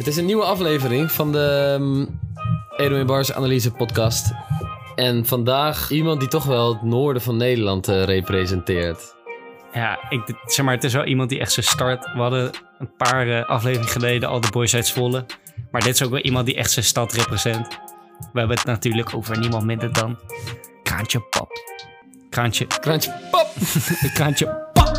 Het is een nieuwe aflevering van de Edwin Bars Analyse podcast. En vandaag iemand die toch wel het noorden van Nederland representeert. Ja, zeg maar, het is wel iemand die echt zijn start... We hadden een paar afleveringen geleden al de Boys uit Zwolle. Maar dit is ook wel iemand die echt zijn stad represent. We hebben het natuurlijk over niemand minder dan... Kraantje Pap. Kraantje Pap. Kraantje Pap.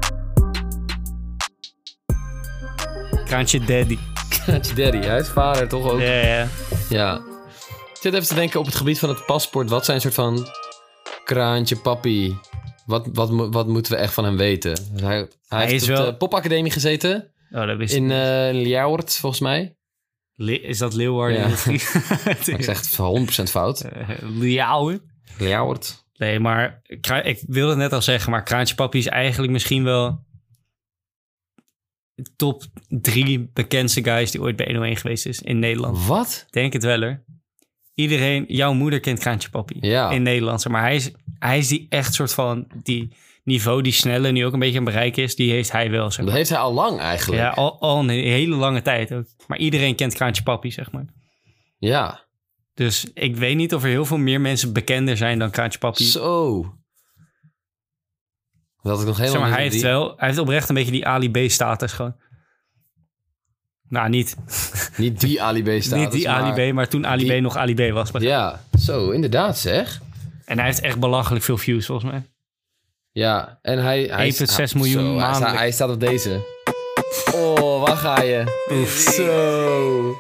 Kraantje Daddy. Kraantje Daddy, hij is vader toch ook? Ja. Ik zit even te denken op het gebied van het paspoort. Wat zijn een soort van Kraantje Papi? Wat moeten we echt van hem weten? Hij heeft op de popacademie gezeten. Oh, dat wist in Ljouwert, volgens mij. Is dat Leeuwarden? Ja. Ik zeg het 100% fout. Ljouwert. Nee, maar ik wilde het net al zeggen, maar Kraantje Papi is eigenlijk misschien wel top 3 bekendste guys die ooit bij 101 geweest is in Nederland. Wat? Denk het wel, hoor. Iedereen, jouw moeder kent Kraantje Papi in Nederland. Maar hij is die echt soort van die niveau, die snelle, nu ook een beetje aan bereik is, die heeft hij wel, zeg maar. Dat heeft hij al lang eigenlijk. Ja, al een hele lange tijd ook. Maar iedereen kent Kraantje Papi, zeg maar. Ja. Dus ik weet niet of er heel veel meer mensen bekender zijn dan Kraantje Papi. Zo. Dat ik nog helemaal zeg maar, hij heeft oprecht een beetje die Ali B-status gewoon. Nou, niet die Ali B-status. Niet die Ali B, maar toen Ali B nog Ali B was. Ja, zo, inderdaad zeg. En hij heeft echt belachelijk veel views, volgens mij. Ja, en hij 1,6 miljoen maandelijk. Hij staat op deze. Oh, waar ga je? Zo.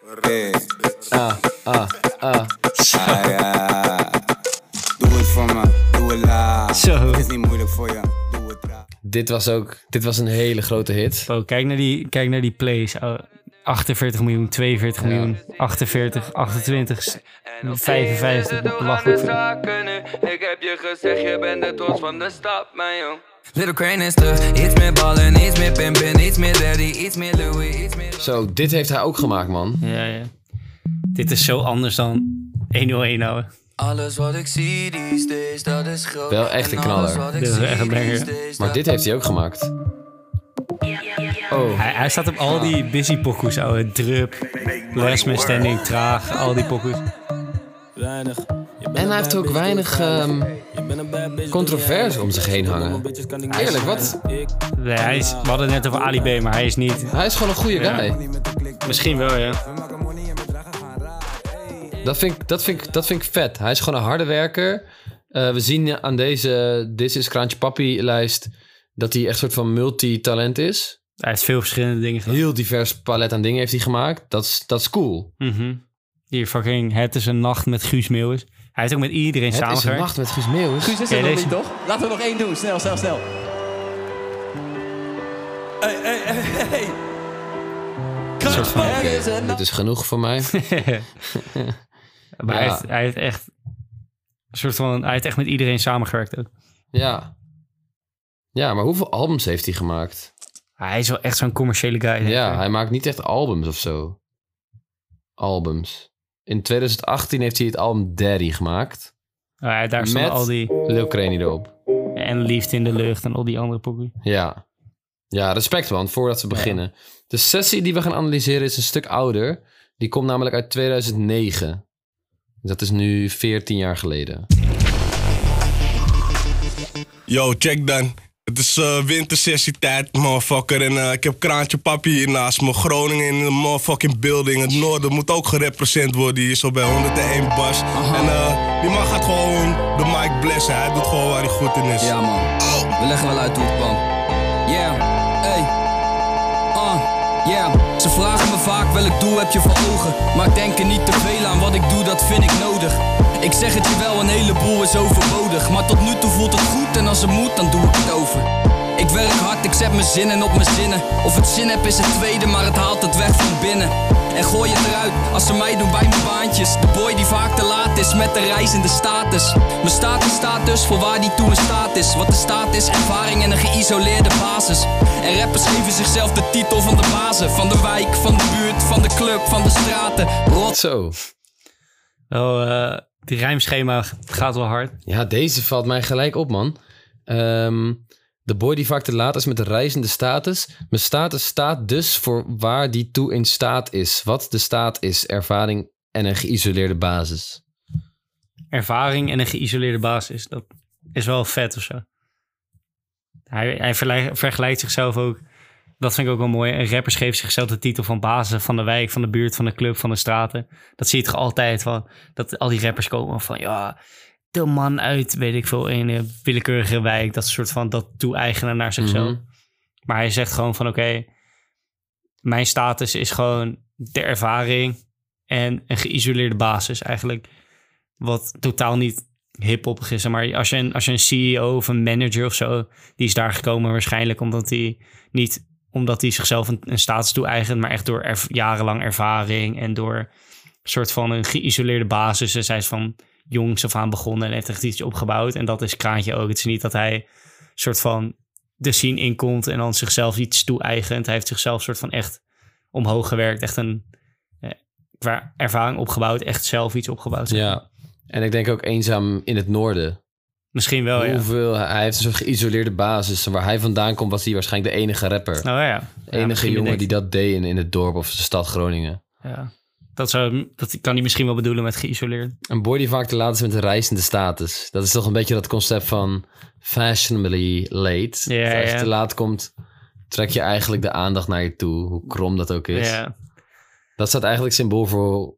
Doe het voor me, doe het laat. Zo. Het is niet moeilijk voor je, doe het traag. Dit was een hele grote hit. Oh, kijk naar die plays. 48 miljoen, 42 miljoen, 48, 28, 55. Belachelijk veel. Ik heb je gezegd, je bent de trots van de stad, mijn jong. Little Crane is terug, iets meer ballen, iets meer pimpin, iets meer daddy, iets meer Louis, iets meer... Zo, dit heeft hij ook gemaakt, man. Ja. Dit is zo anders dan 101 nou. Alles wat ik zie these days, dat is groot. Wel echt een knaller. Dit is echt een banger. Maar dit heeft hij ook gemaakt. Oh. Hij staat op al die busy pokoes, ouwe. Drup, Last Man Standing, Traag, al die pokoes. En hij heeft ook weinig controverse om zich heen hangen. Eerlijk, wat? Nee, we hadden het net over Ali B, maar hij is niet... Hij is gewoon een goede guy. Misschien wel, ja. Dat vind ik vet. Hij is gewoon een harde werker. We zien aan deze This is Kraantje Papi lijst dat hij echt een soort van multitalent is. Hij heeft veel verschillende dingen gedaan. Heel divers palet aan dingen heeft hij gemaakt. Dat is cool. Mm-hmm. Hier fucking Het is een nacht met Guus Meeuwis. Hij heeft ook met iedereen samengewerkt. Het is een nacht met Guus Meeuwis. Guus is er nog niet, toch? Laten we nog 1 doen. Snel. Hey. Dit is genoeg voor mij. Maar hij heeft echt hij heeft echt met iedereen samengewerkt ook. Ja. Ja, maar hoeveel albums heeft hij gemaakt? Hij is wel echt zo'n commerciële guy. Ja, hij maakt niet echt albums of zo. Albums. In 2018 heeft hij het album Daddy gemaakt. Daar staan al die... Lil Crane erop. En Liefde in de Lucht en al die andere pokoe. Ja. Ja, respect man, voordat we beginnen. De sessie die we gaan analyseren is een stuk ouder. Die komt namelijk uit 2009. Dat is nu 14 jaar geleden. Yo, check dan. Het is wintersessietijd, motherfucker. En ik heb Kraantje Papi hier naast me. Groningen in de motherfucking building. Het noorden moet ook gerepresent worden hier zo bij 101 bars. En die man gaat gewoon de mic blessen. Hij doet gewoon waar hij goed in is. Ja man, we leggen wel uit hoe het kwam. Ze vragen me vaak welk doel heb je voor ogen. Maar ik denk er niet te veel aan, wat ik doe dat vind ik nodig. Ik zeg het je wel, een heleboel is overbodig. Maar tot nu toe voelt het goed en als het moet dan doe ik het over. Ik werk hard, ik zet mijn zinnen op mijn zinnen. Of het zin heb is het tweede, maar het haalt het weg van binnen. En gooi het eruit als ze mij doen bij mijn baantjes. De boy die vaak te laat is met de reizende status. Mijn status staat dus voor waar die toe in staat is. Wat de staat is, ervaring en een geïsoleerde basis. En rappers geven zichzelf de titel van de bazen. Van de wijk, van de buurt, van de club, van de straten. Zo. Die rijmschema gaat wel hard. Ja, deze valt mij gelijk op, man. De boy die vaak te laat is met de reizende status. Mijn status staat dus voor waar die toe in staat is. Wat de staat is, ervaring en een geïsoleerde basis. Ervaring en een geïsoleerde basis, dat is wel vet of zo. Hij vergelijkt zichzelf ook, dat vind ik ook wel mooi. Een rapper geeft zichzelf de titel van bazen van de wijk, van de buurt, van de club, van de straten. Dat zie je toch altijd van, dat al die rappers komen van, ja, de man uit, weet ik veel, een willekeurige wijk, dat soort van, dat toe-eigenen naar zichzelf. Maar hij zegt gewoon van, oké, mijn status is gewoon de ervaring en een geïsoleerde basis eigenlijk. Wat totaal niet hip-hoppig is. Maar als je een CEO of een manager of zo, die is daar gekomen waarschijnlijk omdat hij zichzelf een status toe-eigent, maar echt door jarenlang ervaring en door een soort van een geïsoleerde basis. Dus hij is van jongs af aan begonnen en heeft echt iets opgebouwd. En dat is Kraantje ook. Het is niet dat hij soort van de scene inkomt en dan zichzelf iets toe-eigent. Hij heeft zichzelf soort van echt omhoog gewerkt. Echt qua ervaring opgebouwd. Echt zelf iets opgebouwd. Ja. En ik denk ook eenzaam in het noorden. Misschien wel, Hij heeft een soort geïsoleerde basis. Waar hij vandaan komt was hij waarschijnlijk de enige rapper. Oh ja. De enige jongen die dat deed in het dorp of de stad Groningen. Ja. Dat kan hij misschien wel bedoelen met geïsoleerd. Een boy die vaak te laat is met een reizende status. Dat is toch een beetje dat concept van fashionably late. Ja, als je te laat komt, trek je eigenlijk de aandacht naar je toe. Hoe krom dat ook is. Ja. Dat staat eigenlijk symbool voor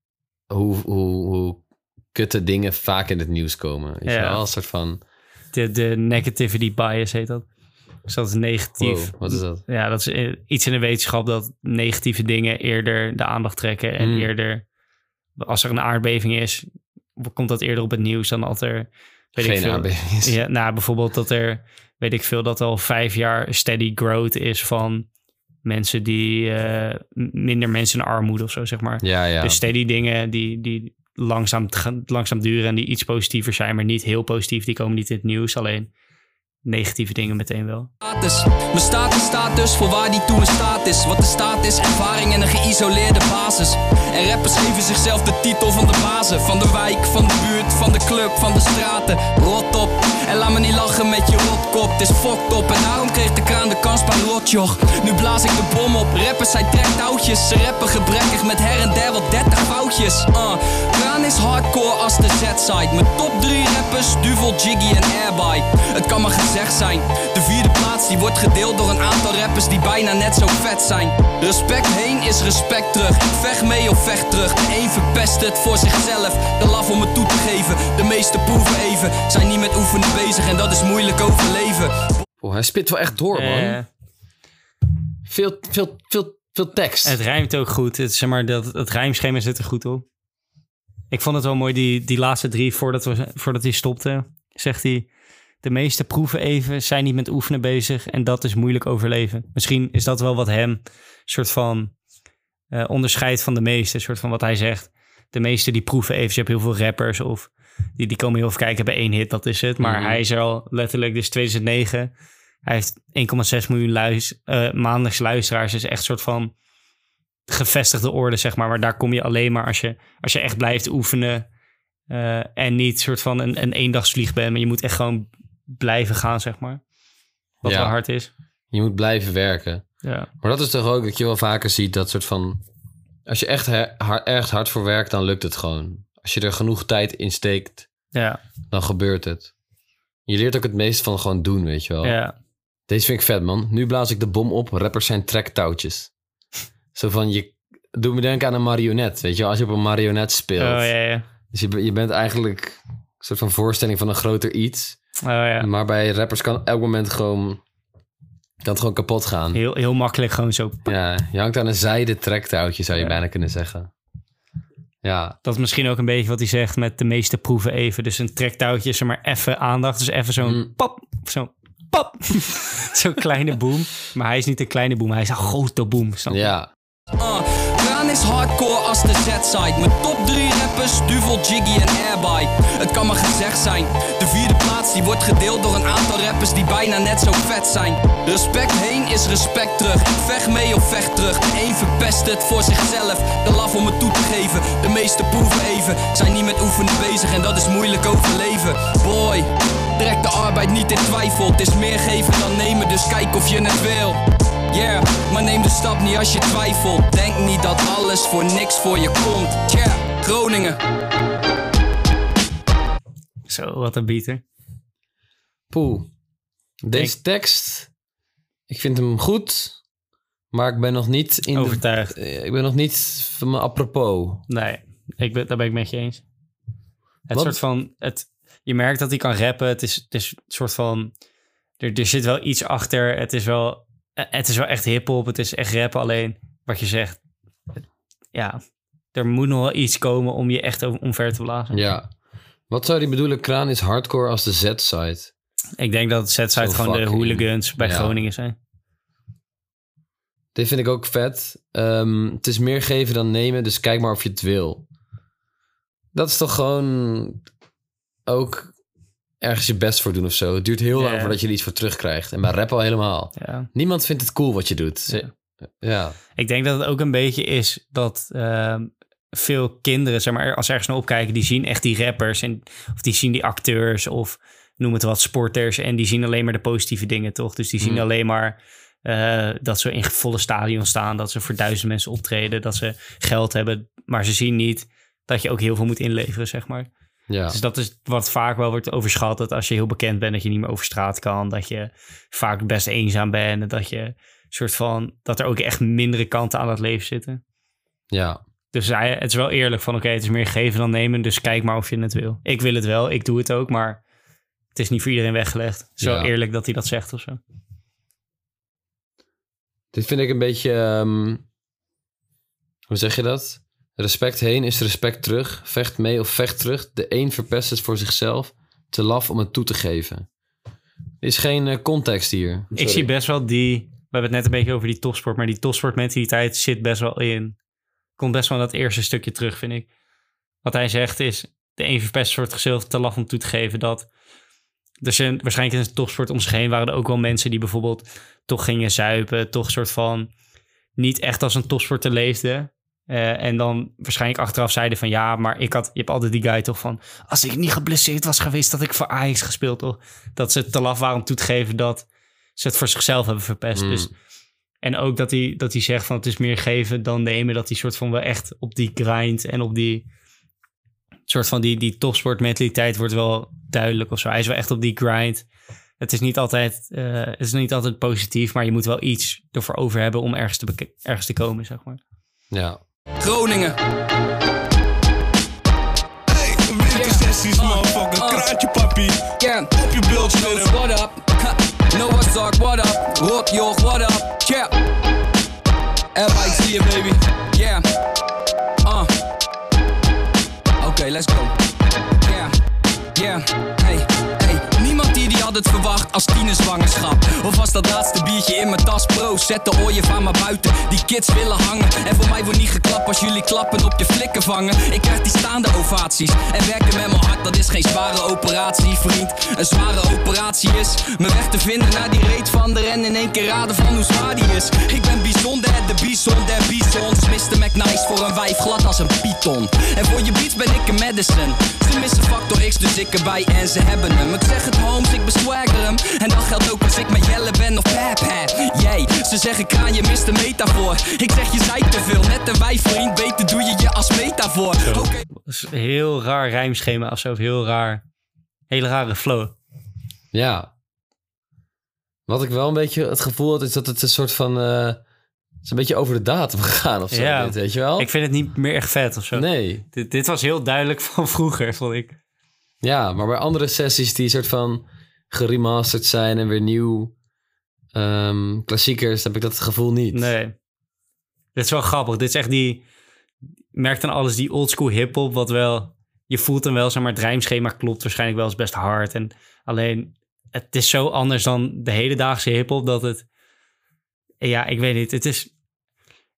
hoe kutte dingen vaak in het nieuws komen. Weet je wel? Een soort van... De negativity bias heet dat. Dus dat is negatief. Wow, wat is dat? Ja, dat is iets in de wetenschap dat negatieve dingen eerder de aandacht trekken. En eerder, als er een aardbeving is, komt dat eerder op het nieuws dan dat er... Geen aardbeving is. Ja, nou, bijvoorbeeld dat er, weet ik veel, dat al 5 jaar steady growth is van mensen die... minder mensen in armoede of zo, zeg maar. Ja. Dus steady dingen die langzaam duren en die iets positiever zijn, maar niet heel positief. Die komen niet in het nieuws, alleen negatieve dingen meteen wel. Mijn status staat dus voor waar die toe in staat is. Wat de staat is, ervaring en een geïsoleerde basis. En rappers geven zichzelf de titel van de bazen. Van de wijk, van de buurt, van de club, van de straten. Rot op, en laat me niet lachen met je rotkop. Het is fucked op, en daarom kreeg de kraan de kans bij Rotjoch. Nu blaas ik de bom op, rappers zijn trektouwtjes. Ze rappen gebrekkig met her en der wat 30 foutjes. Kraan is hardcore als de Z-side. Mijn top 3 rappers, Duvel, Jiggy en Airby. Het kan maar gezegd zijn, de 4e plaats die wordt gedeeld door een aantal rappers die bijna net zo vet zijn. Respect heen is respect terug, vecht mee of vecht terug. De een verpest het voor zichzelf, de laf om het toe te geven. De meeste proeven even, zijn niet met oefenen bezig en dat is moeilijk overleven. Oh, hij spit wel echt door, man. Veel tekst. Het rijmt ook goed. Het rijmschema zit er goed op. Ik vond het wel mooi, die laatste 3, voordat hij stopte, zegt hij... De meeste proeven even, zijn niet met oefenen bezig en dat is moeilijk overleven. Misschien is dat wel wat hem soort van onderscheidt van de meeste. Soort van wat hij zegt. De meeste die proeven even. Je hebt heel veel rappers of die komen heel veel kijken, hebben 1 hit, dat is het. Maar hij is er al letterlijk, dus 2009. Hij heeft 1,6 miljoen maandelijks luisteraars. Dus echt een soort van gevestigde orde, zeg maar. Maar daar kom je alleen maar als je echt blijft oefenen en niet soort van een eendagsvlieg bent. Maar je moet echt gewoon blijven gaan, zeg maar. Wat wel hard is. Je moet blijven werken. Ja. Maar dat is toch ook dat je wel vaker ziet dat soort van... Als je echt erg hard voor werkt, dan lukt het gewoon. Als je er genoeg tijd in steekt, dan gebeurt het. Je leert ook het meest van gewoon doen, weet je wel. Ja. Deze vind ik vet, man. Nu blaas ik de bom op. Rappers zijn trektouwtjes. Zo van, je doet me denken aan een marionet, weet je wel. Als je op een marionet speelt. Oh, ja. Dus je bent eigenlijk een soort van voorstelling van een groter iets. Oh, ja. Maar bij rappers kan elk moment gewoon kapot gaan. Heel makkelijk gewoon zo. Ja, je hangt aan een zijde trektouwtje, zou je bijna kunnen zeggen. Ja. Dat is misschien ook een beetje wat hij zegt met de meeste proeven even. Dus een trektouwtje is er maar even aandacht. Dus even zo'n pap, zo'n pap. Zo'n kleine boom. Maar hij is niet een kleine boom, hij is een grote boom. Ja. Kraan is hardcore als de Z-side. Mijn top 3 rappers, Duvel, Jiggy en Airby. Het kan maar gezegd zijn. De 4e plaats die wordt gedeeld door een aantal rappers die bijna net zo vet zijn. Respect heen is respect terug. Ik vecht mee of vecht terug. De een verpest het voor zichzelf. De laf om het toe te geven. De meeste proeven even. Zijn niet met oefenen bezig en dat is moeilijk overleven. Boy, trek de arbeid niet in twijfel. Het is meer geven dan nemen, dus kijk of je het wil. Yeah, maar neem de stap niet als je twijfelt. Denk niet dat alles voor niks voor je komt. Yeah, Groningen. Zo, wat een beater. Poeh. Deze tekst, ik vind hem goed, maar ik ben nog niet in overtuigd. Ik ben nog niet van me apropos. Nee, daar ben ik met je eens. Het soort van, je merkt dat hij kan rappen. Het is een soort van, er zit wel iets achter. Het is wel echt hiphop. Het is echt rappen. Alleen wat je zegt, ja, er moet nog wel iets komen om je echt omver te blazen. Ja. Wat zou die bedoelen? Kraan is hardcore als de Z-side. Ik denk dat het Z-side gewoon de hooligans bij Groningen zijn. Dit vind ik ook vet. Het is meer geven dan nemen, dus kijk maar of je het wil. Dat is toch gewoon ook ergens je best voor doen of zo. Het duurt heel lang voordat je er iets voor terugkrijgt. En bij rap al helemaal. Ja. Niemand vindt het cool wat je doet. Ja. Ik denk dat het ook een beetje is dat veel kinderen, zeg maar, als ze ergens naar opkijken, die zien echt die rappers of die zien die acteurs of noem het wat sporters en die zien alleen maar de positieve dingen, toch? Dus die zien alleen maar dat ze in volle stadion staan, dat ze voor 1000 mensen optreden, dat ze geld hebben, maar ze zien niet dat je ook heel veel moet inleveren, zeg maar. Ja. Dus dat is wat vaak wel wordt overschat, dat als je heel bekend bent, dat je niet meer over straat kan, dat je vaak best eenzaam bent en dat je soort van, dat er ook echt mindere kanten aan het leven zitten. Ja. Dus het is wel eerlijk van, oké, het is meer geven dan nemen, dus kijk maar of je het wil. Ik wil het wel, ik doe het ook, maar het is niet voor iedereen weggelegd. Het is wel eerlijk dat hij dat zegt of zo. Dit vind ik een beetje, hoe zeg je dat? Respect heen is respect terug. Vecht mee of vecht terug. De een verpest het voor zichzelf. Te laf om het toe te geven. Er is geen context hier. Sorry. Ik zie best wel we hebben het net een beetje over die topsport, maar die topsportmentaliteit zit best wel in. Komt best wel dat eerste stukje terug, vind ik. Wat hij zegt is, de een verpest voor zichzelf te laf om toe te geven. Dat er zijn waarschijnlijk in de topsport om zich heen waren er ook wel mensen die bijvoorbeeld toch gingen zuipen, toch een soort van niet echt als een topsporter leefden. En dan waarschijnlijk achteraf zeiden van ja, maar je hebt altijd die guy toch van, als ik niet geblesseerd was geweest, dat ik voor Ajax gespeeld, toch? Dat ze te laf waren om toe te geven dat ze het voor zichzelf hebben verpest. Dus, en ook dat hij zegt van het is meer geven dan nemen, dat hij soort van wel echt op die grind en op die soort van die topsportmentaliteit wordt wel duidelijk of zo. Hij is wel echt op die grind. Het is niet altijd positief, maar je moet wel iets ervoor over hebben om ergens te komen, zeg maar. Ja. Groningen. Hey, wintersessies, motherfucker. Kraantje, papi. Yeah. Op je beeldscherm. What up? Noah's Ark, what up? Rock, joh, what up? Yeah. Everybody see you, baby. Yeah. Okay, let's go. Yeah. Yeah. Hey. Niemand die had het verwacht als tienerzwangerschap. Of was dat laatste biertje in mijn tas, bro. Zet de ooievaar van maar buiten, die kids willen hangen. En voor mij wordt niet geklapt als jullie klappen op je flikken vangen. Ik krijg die staande ovaties en werken met mijn hart, dat is geen zware operatie, vriend. Een zware operatie is mijn weg te vinden naar die reet van de ren. In één keer raden van hoe zwaar die is. Ik ben bijzonder, de bison der bisons. Mr. McNice voor een wijf glad als een python. En voor je beats ben ik een medicine. Ze missen factor X, dus ik erbij en ze hebben hem. Ik zeg het Holmes, ik beswagger hem. En dat geldt ook als ik met Jelle ben of Pep. Jee, ze zeggen kraan, je mist de metafoor. Ik zeg je zei te veel, net een wijf vriend. Beter doe je je als metafoor. Okay. Dat is een heel raar rijmschema of zo. Hele rare flow. Ja. Wat ik wel een beetje het gevoel had, is dat het een soort van het is een beetje over de datum gegaan of zo. Ja, dit, weet je wel? Ik vind het niet meer echt vet of zo. Nee. Dit was heel duidelijk van vroeger, vond ik. Ja, maar bij andere sessies die soort van geremasterd zijn en weer nieuw klassiekers, heb ik dat gevoel niet. Nee. Dit is wel grappig. Dit is echt merkt dan alles die oldschool hiphop, wat wel, je voelt hem wel, zeg maar, het rijmschema klopt waarschijnlijk wel eens best hard. En alleen, het is zo anders dan de hedendaagse hiphop dat het, ja, ik weet niet,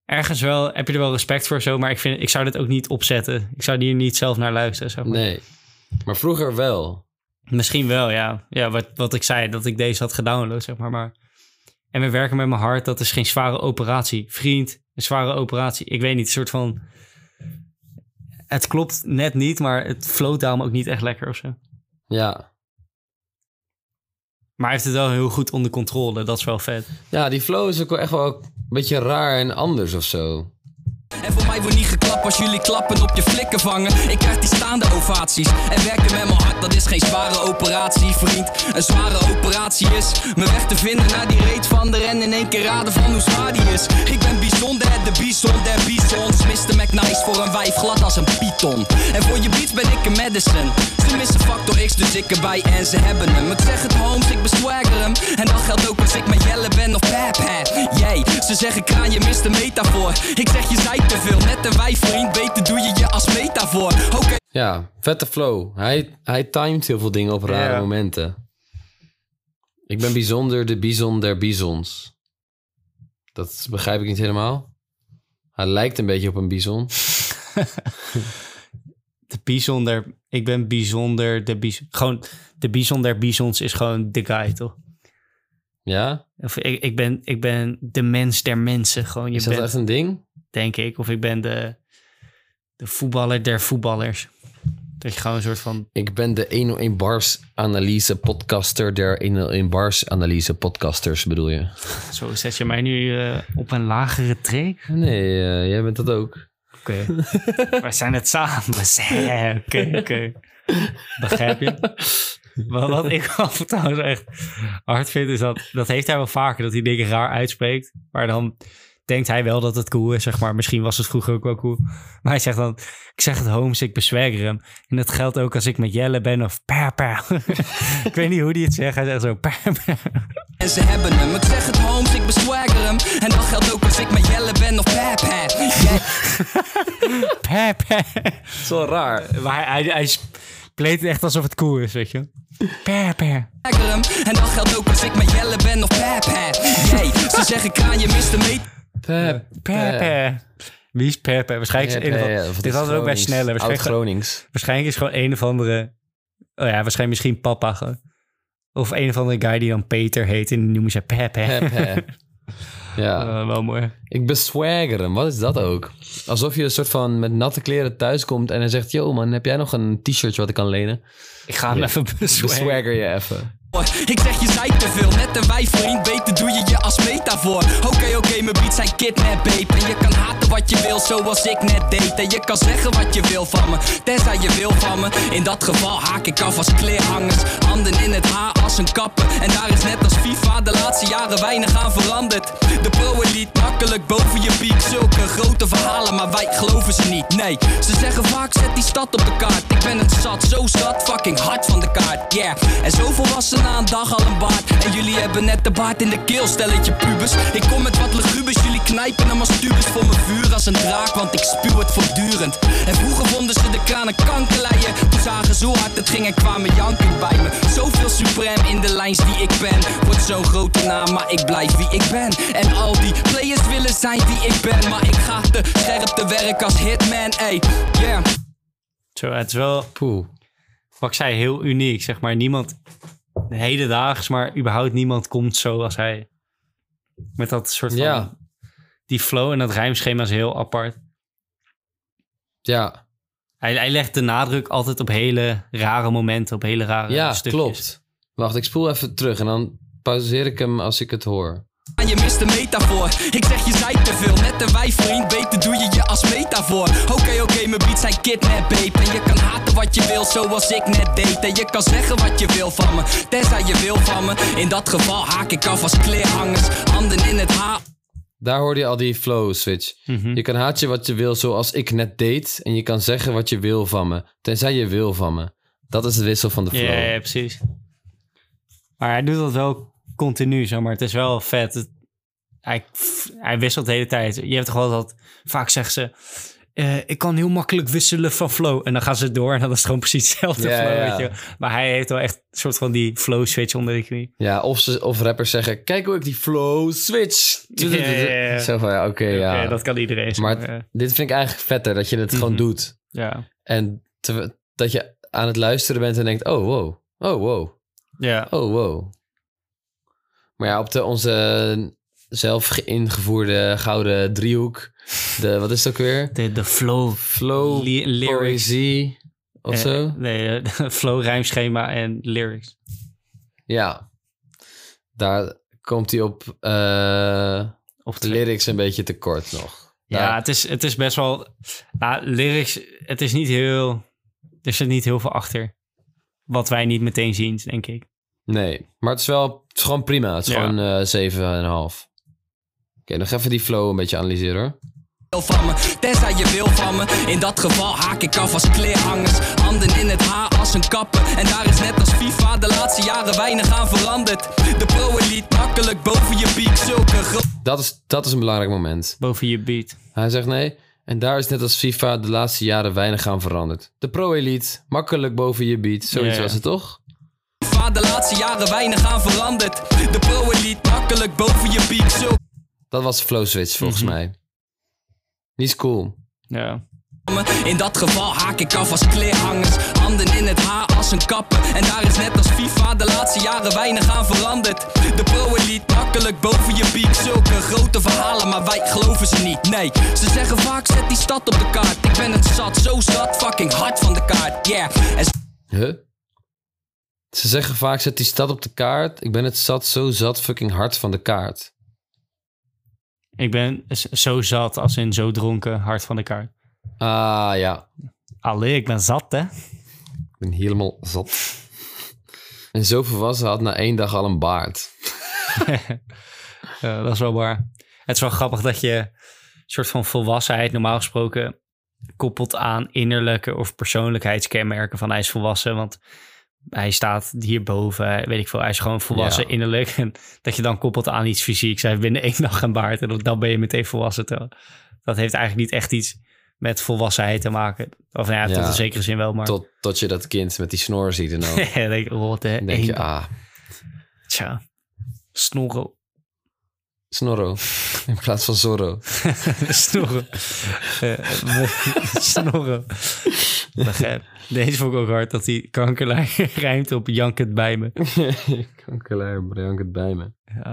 ergens wel, heb je er wel respect voor zo, maar ik zou dit ook niet opzetten. Ik zou hier niet zelf naar luisteren. Zeg maar. Nee, maar vroeger wel. Misschien wel, ja. Ja, wat ik zei, dat ik deze had gedownload, zeg maar. En we werken met mijn hart, dat is geen zware operatie. Vriend, een zware operatie. Ik weet niet, een soort van... Het klopt net niet, maar het float daarom ook niet echt lekker of zo. Ja. Maar hij heeft het wel heel goed onder controle, dat is wel vet. Ja, die flow is ook wel echt wel een beetje raar en anders of zo. En voor mij wordt niet geklapt als jullie klappen op je flikken vangen. Ik krijg die staande ovaties. En werken met mijn hart, dat is geen zware operatie, vriend. Een zware operatie is mijn weg te vinden naar die reet van de en in één keer raden van hoe zwaar die is. Ik ben bijzonder, de bison der bisons. Mr. McNice voor een wijf, glad als een python. En voor je beats ben ik een medicine. Ze missen factor X, dus ik erbij en ze hebben hem. Ik zeg het Holmes, ik beswagger hem. En dat geldt ook als ik met Jelle ben of Pep. Jee, ze zeggen kraan, je mist de metafoor. Ik zeg je zei te veel, net een wijf vriend. Beter doe je als metafoor. Oké. Ja, vette flow. Hij timed heel veel dingen op rare momenten. Ik ben bijzonder de bison der bisons. Dat begrijp ik niet helemaal. Hij lijkt een beetje op een bison. Ik ben bijzonder de bison. Gewoon, de bison der bisons is gewoon de guy, toch? Ja? Of ik ben de mens der mensen. Gewoon, is dat echt een ding? Denk ik. Of ik ben de voetballer der voetballers. Dat je gewoon een soort van... Ik ben de 101 Bars analyse podcaster der 101 Bars analyse podcasters, bedoel je? Zo zet je mij nu op een lagere tree? Nee, jij bent dat ook. Oké. Wij zijn het samen. Oké. Begrijp je? Wat ik wel trouwens echt hard vind, is dat heeft hij wel vaker, dat hij dingen raar uitspreekt. Maar dan denkt hij wel dat het cool is, zeg maar. Misschien was het vroeger ook wel cool. Maar hij zegt dan, ik zeg het Holmes, ik bezwagger hem. En dat geldt ook als ik met Jelle ben of per. Ik weet niet hoe hij het zegt. Hij zegt zo per. En ze hebben hem, ik zeg het Holmes, ik bezwagger hem. En dat geldt ook als ik met Jelle ben of per. Per. Zo raar. Maar hij spleet het echt alsof het cool is, weet je. Per. En dat geldt ook als ik met Jelle ben of per. Ze zeggen kraan, je mist de meet. Per. Wie is Per? Waarschijnlijk is dit hadden we ook bij sneller. Oud-Gronings. Waarschijnlijk is gewoon een of andere... Oh ja, waarschijnlijk misschien papa. Of een of andere guy die dan Peter heet en die noemen ze Per. Ja. Wel mooi. Ik beswagger hem. Wat is dat ook? Alsof je een soort van met natte kleren thuis komt en hij zegt... Yo man, heb jij nog een t-shirtje wat ik kan lenen? Ik ga hem even beswagger je even. Ik zeg je zei te veel, net een wijf vriend. Beter doe je als metafoor. Oké, mijn beats zijn kidnap babe. En je kan haten wat je wil, zoals ik net deed. En je kan zeggen wat je wil van me, tenzij je wil van me. In dat geval haak ik af als kleerhangers. Handen in het haar als een kappen. En daar is net als FIFA de laatste jaren weinig aan veranderd. De pro-elite makkelijk boven je piek. Zulke grote verhalen, maar wij geloven ze niet. Nee, ze zeggen vaak zet die stad op de kaart. Ik ben het zat, zo zat, fucking hard van de kaart. Yeah, en zoveel was na een dag al een baard. En jullie hebben net de baard in de keel, stelletje pubers. Ik kom met wat legubers, jullie knijpen hem als tubers. Voor mijn vuur als een draak, want ik spuw het voortdurend. En vroeger vonden ze de kranen kankerleien. Toen zagen zo hard het ging en kwamen janken bij me. Zoveel supreme in de lijns die ik ben. Wordt zo'n grote naam, maar ik blijf wie ik ben. En al die players willen zijn wie ik ben. Maar ik ga te scherp te werk als hitman, ey, yeah. Zo, het is wel... Wat ik zei, heel uniek, zeg maar. Niemand... De hele daags, maar überhaupt niemand komt zo als hij. Met dat soort van... Ja. Die flow en dat rijmschema is heel apart. Ja. Hij legt de nadruk altijd op hele rare momenten, op hele rare stukjes. Ja, klopt. Wacht, ik spoel even terug en dan pauzeer ik hem als ik het hoor. Je mist de metafoor. Ik zeg je zei te veel, net een wijf vriend. Beter doe je als metafoor. Oké, mijn beats zijn kidnap babe. En je kan haten wat je wil, zoals ik net deed. En je kan zeggen wat je wil van me, tenzij je wil van me. In dat geval haak ik af als kleerhangers. Handen in het haar. Daar hoorde je al die flow switch. Mm-hmm. Je kan haatje wat je wil, zoals ik net deed. En je kan zeggen wat je wil van me, tenzij je wil van me. Dat is de wissel van de flow. Ja, precies. Maar hij doet dat wel continu, zeg maar. Het is wel vet. Hij wisselt de hele tijd. Je hebt toch wel dat... Vaak zeggen ze... ik kan heel makkelijk wisselen van flow. En dan gaan ze door en dan is het gewoon precies hetzelfde flow. Weet je. Maar hij heeft wel echt een soort van die flow switch onder de knie. Ja, of rappers zeggen, kijk hoe ik die flow switch. Zo van, oké, dat kan iedereen. Maar dit vind ik eigenlijk vetter, dat je het gewoon doet. Ja. En dat je aan het luisteren bent en denkt, oh, wow. Oh, wow. Ja. Oh, wow. Maar ja, op onze zelf ingevoerde gouden driehoek. Wat is het ook weer? De flow. Poëzie of zo? Nee, flow, rijmschema en lyrics. Ja. Daar komt hij op de lyrics een beetje tekort nog. Ja, het is best wel... lyrics, het is niet heel... Er zit niet heel veel achter. Wat wij niet meteen zien, denk ik. Nee, maar het is gewoon prima. Het is gewoon 7,5. Oké, nog even die flow een beetje analyseren hoor. Van me, tenzij je wil van me. In dat geval haak ik af als kleerhangers. Handen in het haar als een kappen. En daar is net als FIFA de laatste jaren weinig aan veranderd. De pro-elite makkelijk boven je piek. Zulke dat is een belangrijk moment. Boven je beat. Hij zegt nee. En daar is net als FIFA de laatste jaren weinig aan veranderd. De pro-elite makkelijk boven je beat. Zoiets was het toch? De laatste jaren weinig aan veranderd. De pro-elite makkelijk boven je piek. Dat was de flow switch volgens mij. Niet cool. Ja. In dat geval haak ik af als kleerhangers. Handen in het haar als een kappen. En daar is net als FIFA de laatste jaren weinig aan veranderd. De pro-elite makkelijk boven je piek. Zulke grote verhalen, maar wij geloven ze niet. Nee, ze zeggen vaak zet die stad op de kaart. Ik ben het zat, zo zat, fucking hard van de kaart. Yeah. Ze zeggen vaak zet die stad op de kaart. Ik ben het zat, zo zat, fucking hard van de kaart. Ik ben zo zat, als in zo dronken, hard van de kaart. Ah, ja. Allee, ik ben zat, hè? Ik ben helemaal zat. En zo volwassen had na 1 dag al een baard. Ja, dat is wel waar. Het is wel grappig dat je een soort van volwassenheid normaal gesproken koppelt aan innerlijke of persoonlijkheidskenmerken van hij is volwassen, want hij staat hierboven, weet ik veel, hij is gewoon volwassen innerlijk. En dat je dan koppelt aan iets fysieks. Hij heeft binnen 1 dag een baard en dan ben je meteen volwassen. Dat heeft eigenlijk niet echt iets met volwassenheid te maken. Of tot een zekere zin wel, maar... Tot je dat kind met die snor ziet en dan... Dan denk je, Tja, snorro. Snorro. In plaats van Zorro. Snorro. Snorro. Deze vond ik ook hard, dat die kankerlaar rijmt op jankend bij me. Kankerlaar jankend bij me.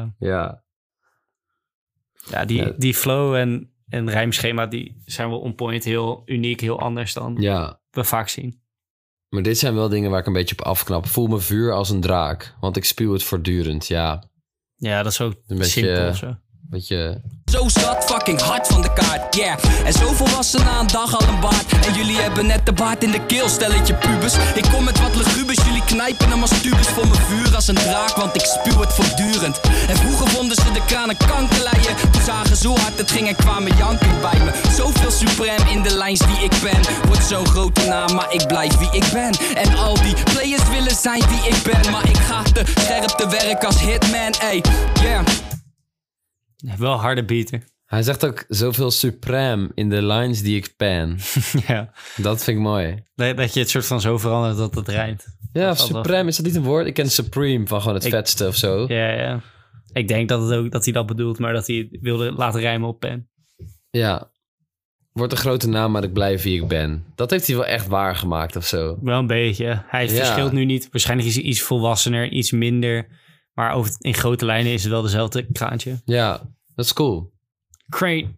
Ja, die flow en rijmschema, die zijn wel on point, heel uniek, heel anders dan we vaak zien. Maar dit zijn wel dingen waar ik een beetje op afknap. Voel me vuur als een draak, want ik spuw het voortdurend, Ja, dat is ook een simpel zo. Zo zat, fucking hard van de kaart, En zo volwassen na een dag al een baard. En jullie hebben net de baard in de keel, stelletje pubers. Ik kom met wat lugubers, jullie knijpen hem als tubus. Voor mijn vuur als een draak, want ik spuw het voortdurend. En vroeger vonden ze de kranen kankerleien. Toen zagen zo hard het ging en kwamen janken bij me. Zoveel supreme in de lijns die ik ben. Wordt zo'n grote naam, maar ik blijf wie ik ben. En al die players willen zijn wie ik ben. Maar ik ga te scherp te werk als hitman, Wel harde beaten. Hij zegt ook zoveel supreme in de lines die ik pen. Ja. Dat vind ik mooi. Dat je het soort van zo verandert dat het rijmt. Ja, supreme, is dat niet een woord? Ik ken supreme van gewoon het vetste of zo. Ja. Ik denk dat hij dat bedoelt, maar dat hij het wilde laten rijmen op pen. Ja. Wordt een grote naam, maar ik blijf wie ik ben. Dat heeft hij wel echt waargemaakt of zo. Wel een beetje. Hij verschilt nu niet. Waarschijnlijk is hij iets volwassener, iets minder. Maar in grote lijnen is het wel dezelfde kraantje. Ja, dat is cool. Crane.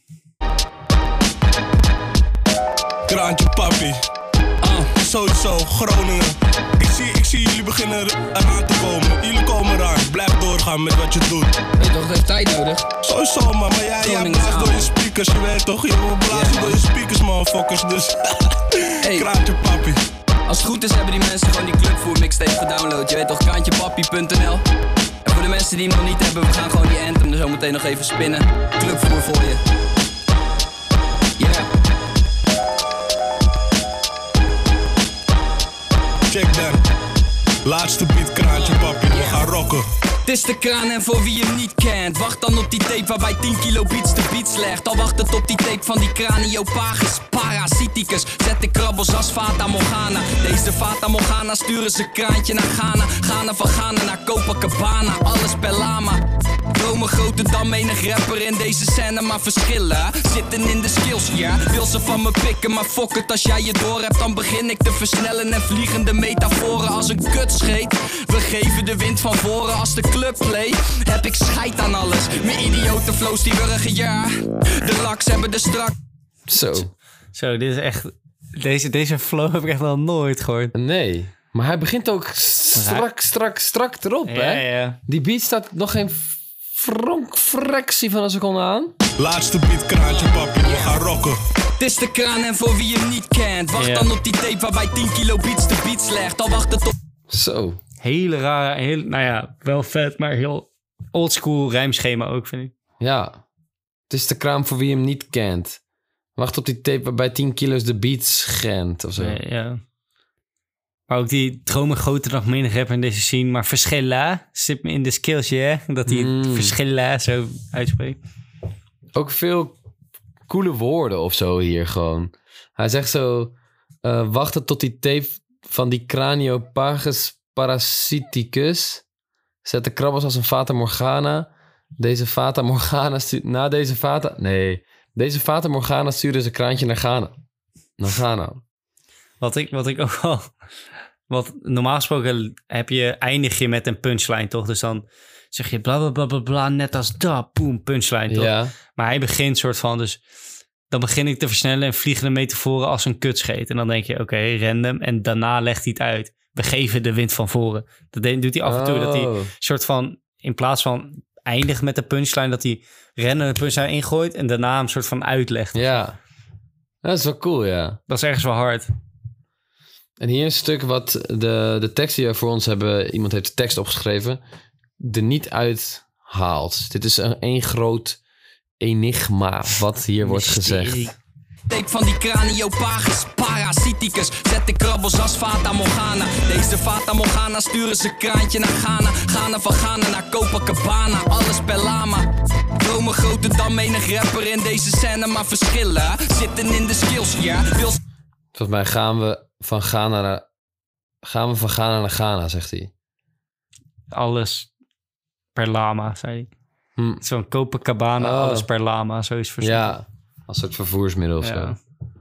Kraantje papi. Sowieso, Groningen. Ik zie jullie beginnen eraan te komen. Jullie komen eraan. Blijf doorgaan met wat je doet. Weet je toch, het heeft tijd nodig. Sowieso, man. Maar jij blaast door je speakers. Je weet toch, je blaast door je speakers, motherfuckers. Dus kraantje papi. Als het goed is hebben die mensen gewoon die Clubvoer mixtape gedownload. Je weet toch, kraantjepapi.nl. En voor de mensen die hem nog niet hebben, we gaan gewoon die anthem er zo meteen nog even spinnen. Clubvoer voor je. Check dan. Laatste beat, kraantje papi. We gaan rocken. is de kraan en voor wie hem niet kent, wacht dan op die tape waarbij 10 kilo beats de beats legt. Al wacht het op die tape van die Craniopagus Parasiticus. Zet de krabbels als Fata Morgana. Deze Fata Morgana sturen ze kraantje naar Ghana. Ghana van Ghana naar Copacabana, alles per lama. Dromen groter dan menig rapper in deze scène, maar verschillen zitten in de skills, ja. Wil ze van me pikken, maar fuck het, als jij je door hebt, dan begin ik te versnellen en vliegende metaforen als een kutscheet. We geven de wind van voren als de club play. Heb ik scheid aan alles, mijn idiote flows die wurgen, ja. De laks hebben de strak. Zo, dit is echt... Deze flow heb ik echt wel nooit gehoord. Nee, maar hij begint ook strak erop, hè? Ja. Die beat staat nog geen fractie van een seconde aan. Laatste beat, kraantje papi, we gaan rocken. Het is de kraan en voor wie hem niet kent, wacht dan op die tape waarbij 10 kilo beats de beats legt. Al wacht het op... Zo. Hele rare, nou ja, wel vet, maar heel oldschool rijmschema ook, vind ik. Ja. Het is de kraan voor wie hem niet kent. Wacht op die tape waarbij 10 kilo's de beats gent of zo. Ja. Maar ook die dromen groter dan menig rapper in deze scene. Maar verschilla zit me in de skills, ja. Dat hij verschilla zo uitspreekt. Ook veel coole woorden of zo hier gewoon. Hij zegt zo... wachten tot die tape van die Craniopagus Parasiticus. Zet de krabbels als een Fata Morgana. Deze Fata Morgana... Deze Fata Morgana sturen ze kraantje naar Ghana. Wat ik ook wel... Want normaal gesproken eindig je met een punchline, toch? Dus dan zeg je bla bla bla bla bla, net als dat, boom, punchline, toch? Ja. Maar hij begint soort van, dus dan begin ik te versnellen en vliegende metaforen als een kutscheet. En dan denk je, oké, random. En daarna legt hij het uit. We geven de wind van voren. Dat doet hij af en toe, dat hij soort van, in plaats van eindigt met de punchline, dat hij random de punchline ingooit en daarna hem soort van uitlegt. Ja, dat is wel cool, ja. Dat is ergens wel hard. En hier een stuk wat de tekst die we voor ons hebben... Iemand heeft de tekst opgeschreven... er niet uithaalt. Dit is één groot enigma wat hier wordt gezegd. Tape van die Craniopagus Parasiticus. Zet de krabbels als Fata Morgana. Deze Fata Morgana sturen ze kraantje naar Ghana. Ghana van Ghana naar Copacabana, alles per lama. Dromen groter dan menig rapper in deze scène, maar verschillen zitten in de skills, ja. Volgens mij gaan we van Ghana naar Ghana, zegt hij. Alles per lama, zei hij. Zo'n Copacabana, alles per lama, zo is verstaan. Ja, als soort vervoersmiddel of zo.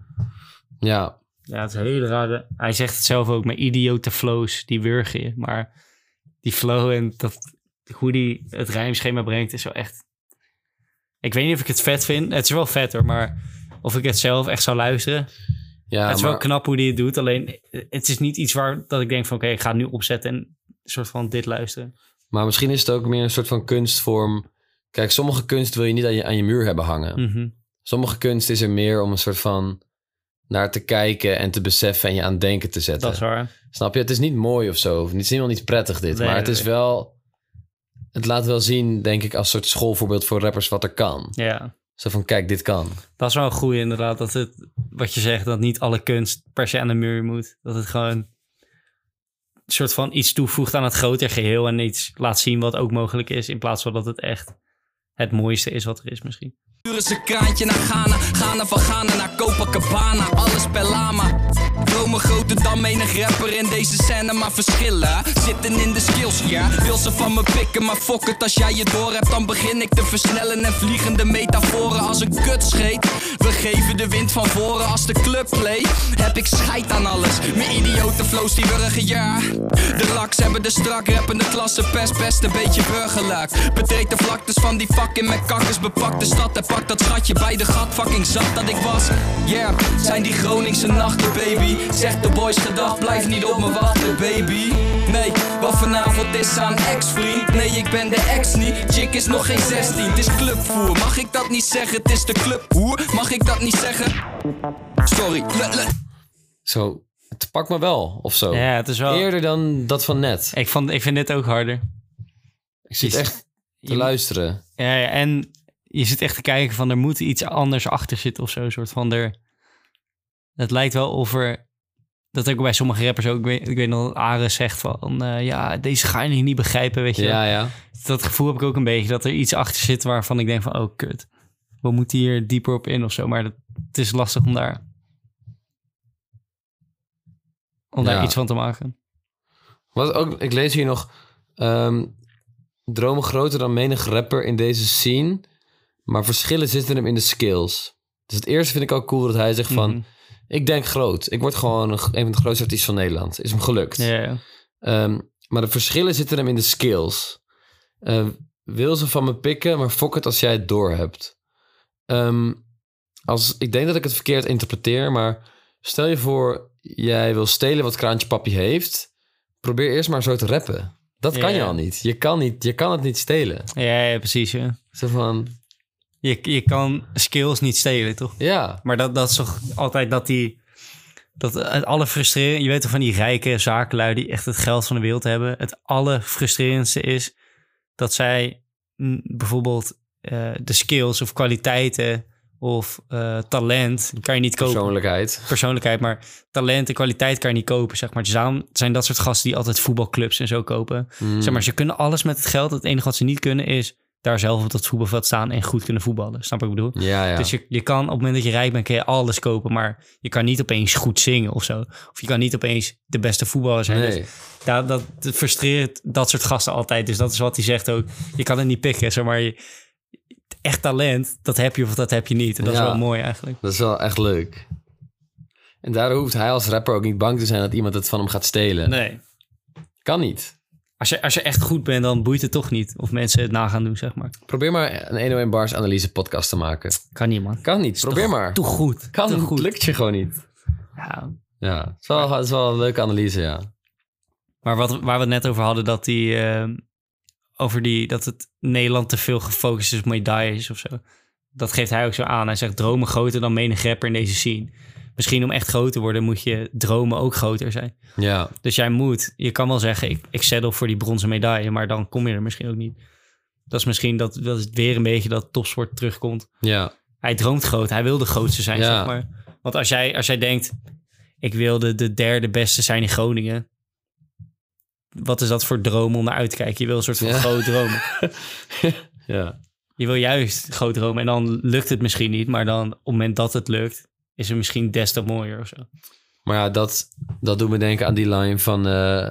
Ja. Ja, het is heel raar. Hij zegt het zelf ook, met idiote flows, die wurgen je. Maar die flow en hoe die het rijmschema brengt, is wel echt... Ik weet niet of ik het vet vind. Het is wel vet hoor, maar of ik het zelf echt zou luisteren... Ja, het is wel knap hoe hij het doet. Alleen, het is niet iets waar dat ik denk van... Oké, ik ga het nu opzetten en een soort van dit luisteren. Maar misschien is het ook meer een soort van kunstvorm. Kijk, sommige kunst wil je niet aan je muur hebben hangen. Mm-hmm. Sommige kunst is er meer om een soort van... naar te kijken en te beseffen en je aan het denken te zetten. Dat is waar. Snap je? Het is niet mooi of zo. Het is helemaal niet prettig dit. Nee, maar het is wel... Het laat wel zien, denk ik, als soort schoolvoorbeeld voor rappers wat er kan. Ja. Zo van, kijk, dit kan. Dat is wel een goeie inderdaad. Dat het, wat je zegt, dat niet alle kunst per se aan de muur moet. Dat het gewoon een soort van iets toevoegt aan het grotere geheel. En iets laat zien wat ook mogelijk is. In plaats van dat het echt het mooiste is wat er is misschien. Sturen ze kraantje naar Ghana. Ghana van Ghana naar Copacabana, alles per lama. Dromen groter dan menig rapper in deze scène, maar verschillen zitten in de skills, ja. Wil ze van me pikken, maar fuck het, als jij je door hebt, dan begin ik te versnellen en vliegende metaforen als een kutscheet. We geven de wind van voren als de club play. Heb ik scheid aan alles, mijn idiote flows die wurgen, ja. De laks hebben de strak rappende klasse, best een beetje burgerlijk. Betreed de vlaktes van die fucking McKakkers, bepakt de stad en pak dat schatje bij de gat, fucking zat dat ik was. Yeah, zijn die Groningse nachten, baby. Zeg de boys gedag, blijf niet op me wachten, baby. Nee, wat vanavond is aan ex-vriend. Nee, ik ben de ex niet, chick is nog geen 16. Het is clubvoer, mag ik dat niet zeggen? Het is de clubhoer, mag ik dat niet zeggen? Sorry, Zo, het pakt me wel, of zo. Ja, het is wel... Eerder dan dat van net. Ik vind dit ook harder. Ik zit echt te luisteren. Ja, en je zit echt te kijken van er moet iets anders achter zitten of zo. Een soort van er... Het lijkt wel of er Dat ook bij sommige rappers ook. Ik weet nog dat Ares zegt van... deze ga je niet begrijpen, weet je. Ja. Dat gevoel heb ik ook een beetje. Dat er iets achter zit waarvan ik denk van... Oh, kut. We moeten hier dieper op in of zo. Maar het is lastig om daar... daar iets van te maken. Wat ook, ik lees hier nog... dromen groter dan menig rapper in deze scene... maar verschillen zitten hem in de skills. Dus het eerste vind ik ook cool dat hij zegt van... Ik denk groot. Ik word gewoon een van de grootste artiesten van Nederland. Is hem gelukt. Ja. Maar de verschillen zitten hem in de skills. Wil ze van me pikken, maar fok het als jij het door hebt. Ik denk dat ik het verkeerd interpreteer, maar stel je voor, jij wil stelen wat Kraantje Papi heeft. Probeer eerst maar zo te rappen. Dat kan je al niet. Je kan het niet stelen. Ja, precies. Ja. Zo van... Je kan skills niet stelen, toch? Ja. Maar dat is toch altijd dat het alle frustrerend... Je weet toch van die rijke zakenlui die echt het geld van de wereld hebben. Het allerfrustrerendste is dat zij bijvoorbeeld de skills of kwaliteiten of talent kan je niet kopen. Persoonlijkheid, maar talent en kwaliteit kan je niet kopen, zeg maar. Dus daarom zijn dat soort gasten die altijd voetbalclubs en zo kopen. Zeg maar, ze kunnen alles met het geld. Het enige wat ze niet kunnen is daar zelf op dat voetbalveld staan en goed kunnen voetballen. Snap wat ik bedoel? Ja. Dus je kan op het moment dat je rijk bent, kun je alles kopen, maar je kan niet opeens goed zingen of zo. Of je kan niet opeens de beste voetballer zijn. Nee. Dus dat frustreert dat soort gasten altijd. Dus dat is wat hij zegt ook. Je kan het niet pikken, zeg maar. Echt talent, dat heb je of dat heb je niet. En dat is wel mooi eigenlijk. Dat is wel echt leuk. En daar hoeft hij als rapper ook niet bang te zijn dat iemand het van hem gaat stelen. Nee. Kan niet. Als je echt goed bent, dan boeit het toch niet of mensen het na gaan doen, zeg maar. Probeer maar een 101 Bars analyse podcast te maken. Kan niet, man. Kan niet. Probeer maar. Te goed. Kan niet. Lukt je gewoon niet. Ja, het is wel een leuke analyse, ja. Maar waar we het net over hadden, dat het Nederland te veel gefocust is op medailles of zo. Dat geeft hij ook zo aan. Hij zegt dromen groter dan menig rapper in deze scene. Misschien om echt groot te worden moet je dromen ook groter zijn. Ja. Dus je kan wel zeggen, ik settle voor die bronzen medaille, maar dan kom je er misschien ook niet. Dat is misschien dat het weer een beetje dat topsport terugkomt. Ja. Hij droomt groot, hij wil de grootste zijn, zeg maar. Want als jij denkt, ik wil de derde beste zijn in Groningen. Wat is dat voor droom om naar uit te kijken? Je wil een soort van groot dromen. Ja. Je wil juist groot dromen en dan lukt het misschien niet, maar dan op het moment dat het lukt, is het misschien des te mooier of zo. Maar ja, dat doet me denken aan die line van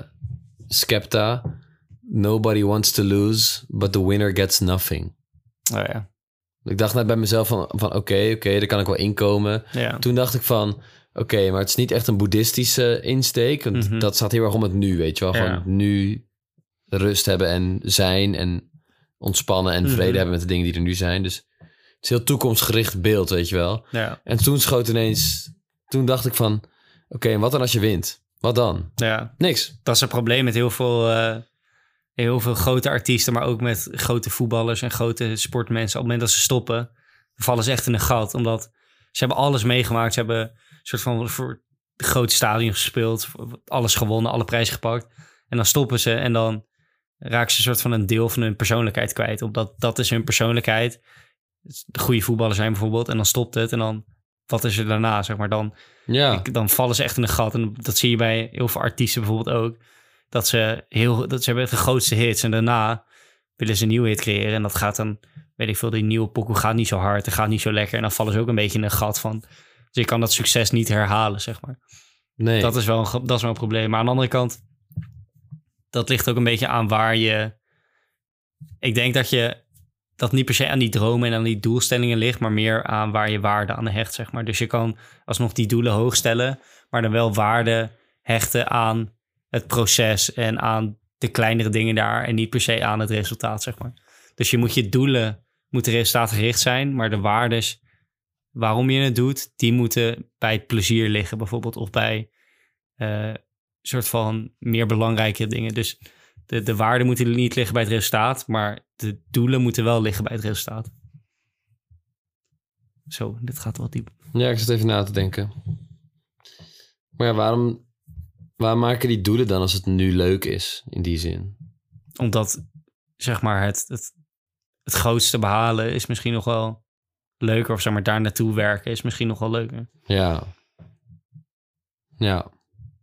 Skepta. Nobody wants to lose, but the winner gets nothing. Oh ja. Ik dacht net bij mezelf van oké, daar kan ik wel inkomen. Ja. Toen dacht ik van oké, maar het is niet echt een boeddhistische insteek. Want dat staat heel erg om het nu, weet je wel. Gewoon nu rust hebben en zijn en ontspannen en vrede hebben met de dingen die er nu zijn. Dus het is heel toekomstgericht beeld, weet je wel. Ja. En toen dacht ik van oké, en wat dan als je wint? Wat dan? Ja. Niks. Dat is een probleem met heel veel grote artiesten, maar ook met grote voetballers en grote sportmensen. Op het moment dat ze stoppen, vallen ze echt in een gat. Omdat ze hebben alles meegemaakt. Ze hebben een soort van voor de grote stadion gespeeld. Alles gewonnen, alle prijzen gepakt. En dan stoppen ze en dan raken ze een soort van een deel van hun persoonlijkheid kwijt. Omdat dat is hun persoonlijkheid. De goede voetballer zijn bijvoorbeeld. En dan stopt het. En dan, wat is er daarna, zeg maar. Dan vallen ze echt in een gat. En dat zie je bij heel veel artiesten bijvoorbeeld ook. Dat ze hebben de grootste hits. En daarna willen ze een nieuwe hit creëren. En dat gaat dan, weet ik veel, die nieuwe pokoe gaat niet zo hard. Het gaat niet zo lekker. En dan vallen ze ook een beetje in een gat van. Dus je kan dat succes niet herhalen, zeg maar. Nee. Dat is wel een probleem. Maar aan de andere kant, dat ligt ook een beetje aan waar je... Ik denk dat niet per se aan die dromen en aan die doelstellingen ligt, maar meer aan waar je waarde aan hecht, zeg maar. Dus je kan alsnog die doelen hoog stellen, maar dan wel waarde hechten aan het proces en aan de kleinere dingen daar en niet per se aan het resultaat, zeg maar. Dus je doelen moeten resultaatgericht zijn, maar de waardes waarom je het doet, die moeten bij het plezier liggen bijvoorbeeld, of bij soort van meer belangrijke dingen. Dus de waarden moeten niet liggen bij het resultaat, maar de doelen moeten wel liggen bij het resultaat. Zo, dit gaat wel diep. Ja, ik zit even na te denken. Maar ja, waarom maken die doelen dan als het nu leuk is, in die zin? Omdat, zeg maar, het grootste behalen is misschien nog wel leuker. Of zeg maar, daar naartoe werken is misschien nog wel leuker. Ja. Ja.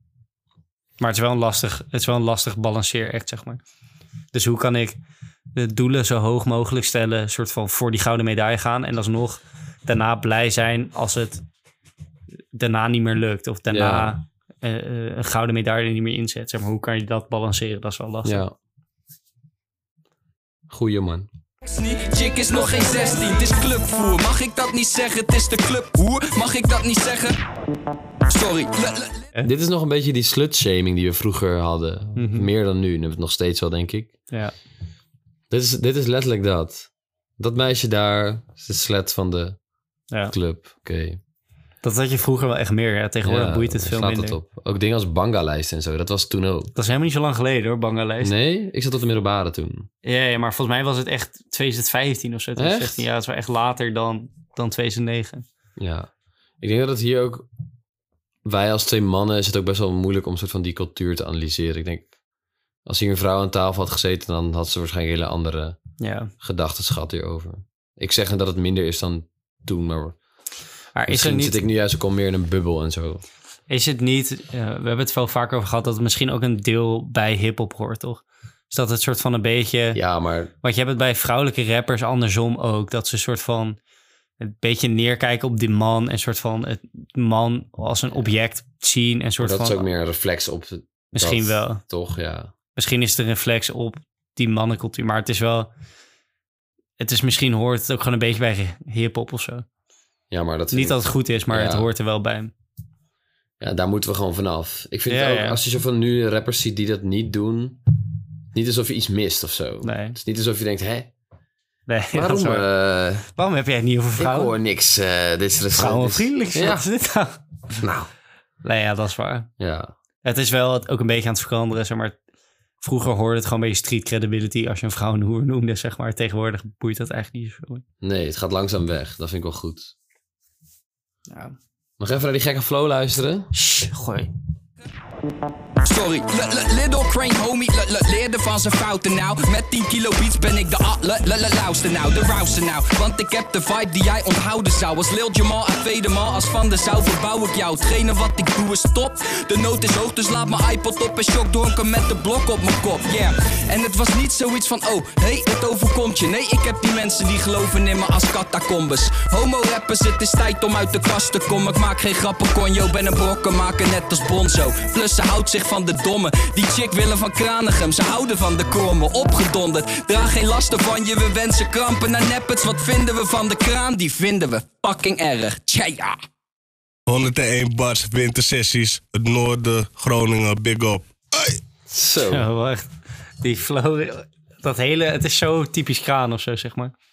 Maar het is wel een lastig balanceer echt, zeg maar. Dus hoe kan ik de doelen zo hoog mogelijk stellen, soort van voor die gouden medaille gaan en alsnog daarna blij zijn als het daarna niet meer lukt of daarna een gouden medaille niet meer inzet. Zeg maar, hoe kan je dat balanceren? Dat is wel lastig. Ja. Goeie man. Chick is nog geen 16, het is clubvoer. Mag ik dat niet zeggen? Het is de clubhoer. Mag ik dat niet zeggen? Sorry. Dit is nog een beetje die slutshaming die we vroeger hadden. Meer dan nu. Nu hebben we het nog steeds wel, denk ik. Ja. Dit is letterlijk dat. Dat meisje daar is de slet van de club. Oké. Dat had je vroeger wel echt meer. Ja. Tegenwoordig boeit het veel minder. Het op. Ook dingen als Banga-lijst en zo. Dat was toen ook. Dat is helemaal niet zo lang geleden hoor, Banga-lijst. Nee? Ik zat op de middelbare toen. Ja, maar volgens mij was het echt 2015 of zo. 2016. Ja, het is wel echt later dan 2009. Ja. Ik denk dat het hier ook... Wij als 2 mannen is het ook best wel moeilijk om een soort van die cultuur te analyseren. Ik denk, als hier een vrouw aan tafel had gezeten, dan had ze waarschijnlijk hele andere gedachtenschat hierover. Ik zeg niet dat het minder is dan toen, maar misschien zit ik nu juist ook al meer in een bubbel en zo. Is het niet, we hebben het veel vaker over gehad, dat het misschien ook een deel bij hiphop hoort, toch? Dus dat het soort van een beetje... Ja, maar... Want je hebt het bij vrouwelijke rappers andersom ook, dat ze een soort van... een beetje neerkijken op die man en soort van het man als een object zien en soort dat van... is ook meer een reflex op... Misschien dat, wel. Toch, ja. Misschien is het een reflex op die mannencultuur, maar het is wel... Het is misschien hoort het ook gewoon een beetje bij hiphop of zo. Ja, maar dat... Niet dat het goed is, maar het hoort er wel bij. Ja, daar moeten we gewoon vanaf. Ik vind het ook, als je zo van nu rappers ziet die dat niet doen... Niet alsof je iets mist of zo. Nee. Het is niet alsof je denkt, Nee, waarom heb jij het niet over vrouwen? Ik hoor niks. Dit is vrouwenvriendelijk. Ja. Wat is dit nou? Nou. Nee, ja, dat is waar. Ja. Het is wel ook een beetje aan het veranderen, zeg maar. Vroeger hoorde het gewoon een beetje street credibility als je een vrouw een hoer noemde, zeg maar. Tegenwoordig boeit dat eigenlijk niet zoveel. Nee, het gaat langzaam weg. Dat vind ik wel goed. Ja. Nog even naar die gekke flow luisteren. Gooi. Sorry, little crane homie, leerde van zijn fouten nou. Met 10 kilo beats ben ik de lauwste nou, de rauwste nou. Want ik heb de vibe die jij onthouden zou. Als Lil Jamal uit Vedemal, als Van de Zouw verbouw ik jou. Hetgene wat ik doe is top, de noot is hoog, dus laat mijn iPod op en shock donker met de blok op mijn kop, yeah. En het was niet zoiets van, oh, hey, het overkomt je. Nee, ik heb die mensen die geloven in me als catacombes. Homo rappers, het is tijd om uit de kast te komen. Ik maak geen grappen, konjo, ben een brokkenmaker net als Bonzo. Plus ze houdt zich van de domme. Die chick willen van Kranigem, ze houden van de kromme. Opgedonderd, draag geen lasten van je. We wensen krampen naar neppets. Wat vinden we van de kraan? Die vinden we fucking erg. Tja. 101 bars, wintersessies. Het noorden, Groningen, big up. Hey. Zo. Ja, wacht. Die flow, dat hele, het is zo typisch Kraan of zo, zeg maar.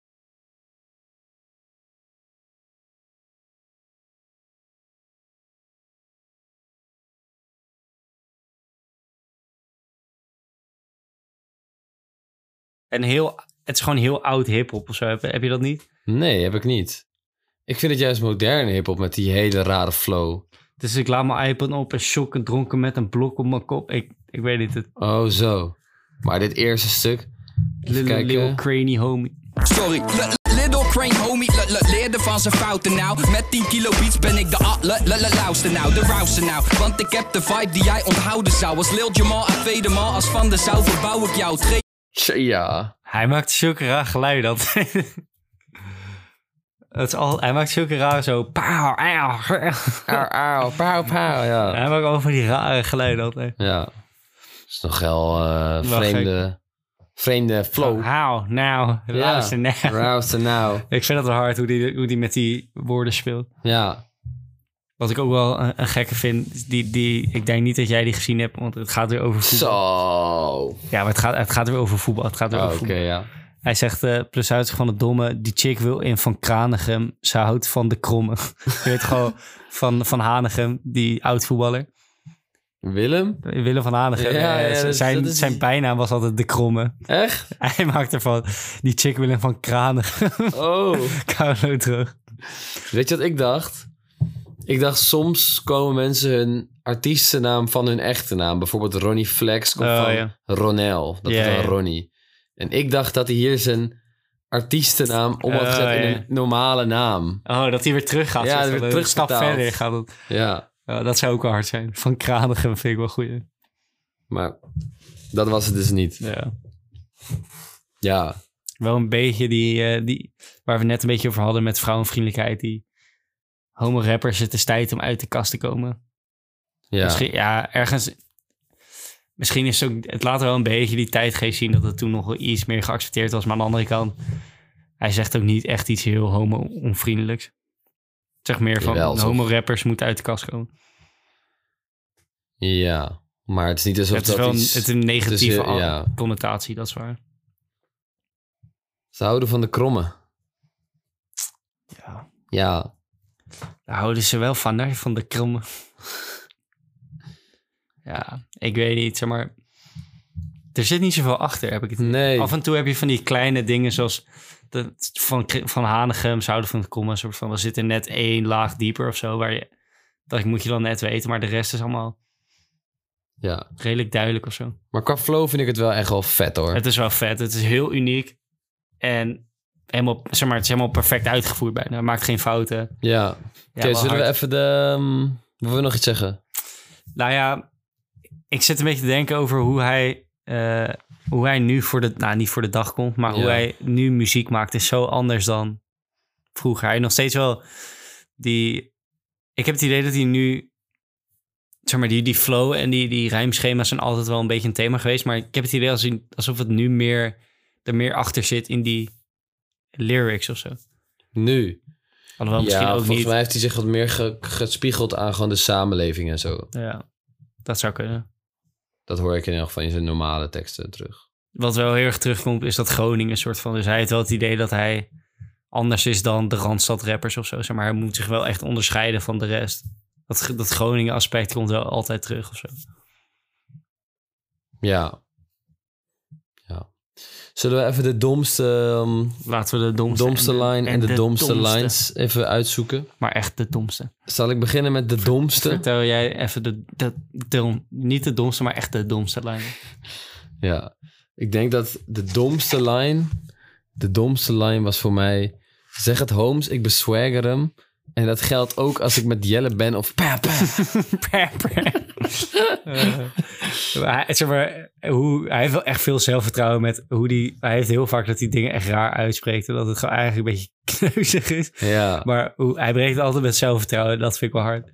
En het is gewoon heel oud hiphop of zo. Heb je dat niet? Nee, heb ik niet. Ik vind het juist moderne hiphop met die hele rare flow. Dus ik laat mijn iPod op en shocken dronken met een blok op mijn kop. Ik weet niet het. Oh, zo. Maar dit eerste stuk... Little Craney homie. Sorry, little crane homie, leerde van zijn fouten nou. Met 10 kilo beats ben ik de lauwste nou, de rauwste nou. Want ik heb de vibe die jij onthouden zou. Als Lil Jamal uit Vedemal, als Van de Zouw verbouw ik jou. Ja. Hij maakt zulke raar geluiden. Hij maakt zulke raar zo... Pauw, pauw, pauw, pauw, ja. Hij maakt allemaal van die rare geluiden altijd. Ja. Dat is nog wel vreemde flow. How, now, luister now. Ik vind het wel hard hoe die met die woorden speelt. Ja. Wat ik ook wel een gekke vind, ik denk niet dat jij die gezien hebt, want het gaat weer over voetbal. Zo. Ja, maar het gaat weer over voetbal. Oké, ja. Hij zegt, plus uit van het domme, die chick wil in Van Kranigem, ze houdt van de kromme. Je weet gewoon, van Hanegem, die oud-voetballer. Willem van Hanegem. Ja, zijn bijnaam was altijd de kromme. Echt? Hij maakt ervan, die chick wil in Van Kranigem. Oh. Carlo terug. Weet je wat ik dacht? Ik dacht, soms komen mensen hun artiestennaam van hun echte naam. Bijvoorbeeld Ronnie Flex komt van Ronel. Dat is dan Ronnie. En ik dacht dat hij hier zijn artiestennaam om had gezet in een normale naam. Oh, dat hij weer terug gaat. Ja, weer terug stap verder gaat het. Ja. Dat zou ook wel hard zijn. Van Kranigem vind ik wel goed. Maar dat was het dus niet. Ja. Wel een beetje die waar we net een beetje over hadden met vrouwenvriendelijkheid. Die homo-rappers, het is tijd om uit de kast te komen. Ja. Misschien, ergens... Misschien is het ook... Het laat wel een beetje die tijdgeest zien dat het toen nog wel iets meer geaccepteerd was. Maar aan de andere kant... Hij zegt ook niet echt iets heel homo-onvriendelijks. Zeg meer van homo-rappers moeten uit de kast komen. Ja, maar het is niet alsof het is dat wel iets... Het is een negatieve connotatie, dat is waar. Ze houden van de kromme. Ja. Daar houden ze wel van de kromme. Ja, ik weet niet, zeg maar... Er zit niet zoveel achter, heb ik het. Nee. Af en toe heb je van die kleine dingen zoals... Van Hanegem, zouden van de komma, soort van, we zitten net 1 laag dieper of zo, dat moet je dan net weten, maar de rest is allemaal redelijk duidelijk of zo. Maar qua flow vind ik het wel echt wel vet, hoor. Het is wel vet, het is heel uniek en helemaal, zeg maar, het is helemaal perfect uitgevoerd bijna. Het maakt geen fouten. Ja. Oké, zullen we even wil je nog iets zeggen? Nou ja, ik zit een beetje te denken over hoe hij nu niet voor de dag komt, maar hoe hij nu muziek maakt is zo anders dan vroeger. Hij nog steeds wel ik heb het idee dat hij nu, zeg maar, die flow en die rijmschema's zijn altijd wel een beetje een thema geweest, maar ik heb het idee alsof het nu er meer achter zit in die lyrics of zo. Nu? Alhoewel misschien ook volgens niet. mij heeft hij zich wat meer gespiegeld aan gewoon de samenleving en zo. Ja, dat zou kunnen. Dat hoor ik in ieder geval in zijn normale teksten terug. Wat wel heel erg terugkomt is dat Groningen een soort van... Dus hij heeft wel het idee dat hij anders is dan de Randstad-rappers of zo. Zeg maar hij moet zich wel echt onderscheiden van de rest. Dat Groningen aspect komt wel altijd terug of zo. Ja. Zullen we even de domste... Laten we de domste line en de domste lines even uitzoeken? Maar echt de domste. Zal ik beginnen met de domste? Vertel jij even niet de domste, maar echt de domste line. Ja, ik denk dat de domste line was voor mij... Zeg het Holmes, ik beswagger hem. En dat geldt ook als ik met Jelle ben of... Hij heeft wel echt veel zelfvertrouwen met hij heeft heel vaak dat hij dingen echt raar uitspreekt en dat het gewoon eigenlijk een beetje kneuzig is. Ja. Maar hij breekt altijd met zelfvertrouwen. Dat vind ik wel hard.